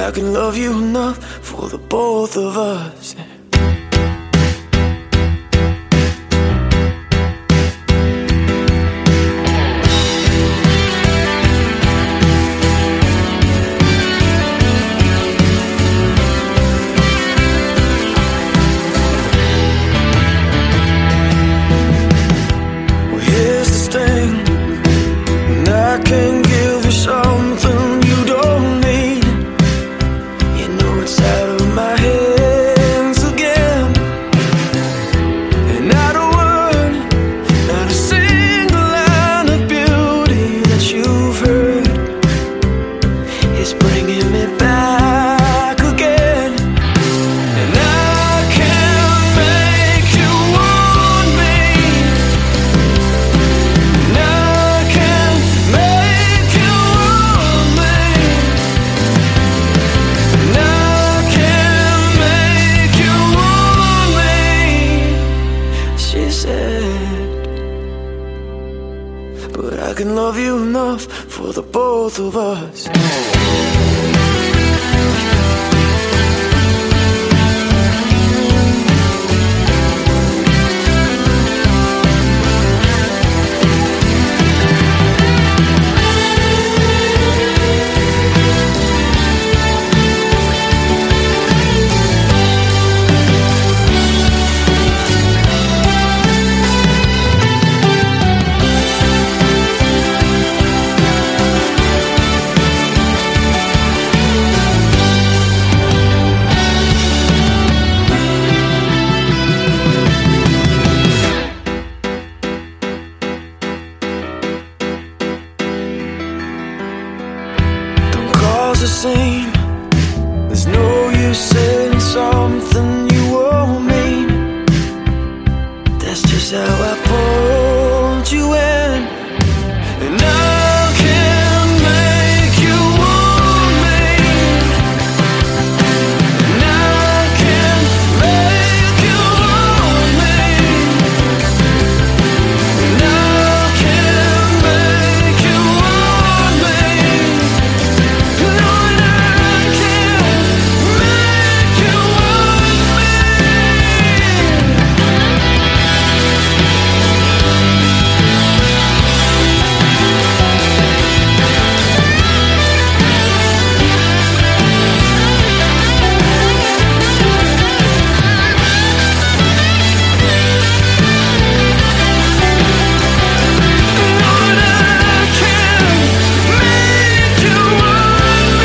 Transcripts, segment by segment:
I can love you enough for the both of us. But I can love you enough for the both of us. The same. There's no use saying something you won't mean. That's just how I pulled you in, and I can make you want me, and I can make you want me, and I can make you want me.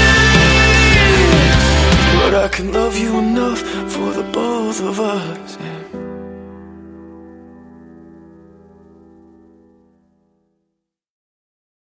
I can love you enough for the both of us.